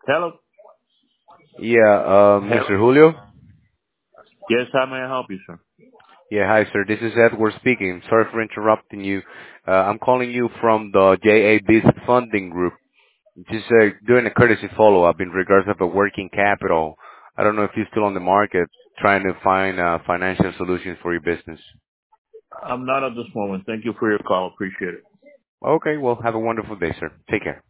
Hello. Yeah, Hello. Mr. Julio? Yes, how may I help you, sir? Yeah, hi, sir. This is Edward speaking. Sorry for interrupting you. I'm calling you from the JAB's funding group. Just doing a courtesy follow-up in regards of a working capital. I don't know if you're still on the market trying to find financial solutions for your business. I'm not at this moment. Thank you for your call. Appreciate it. Okay, well, have a wonderful day, sir. Take care.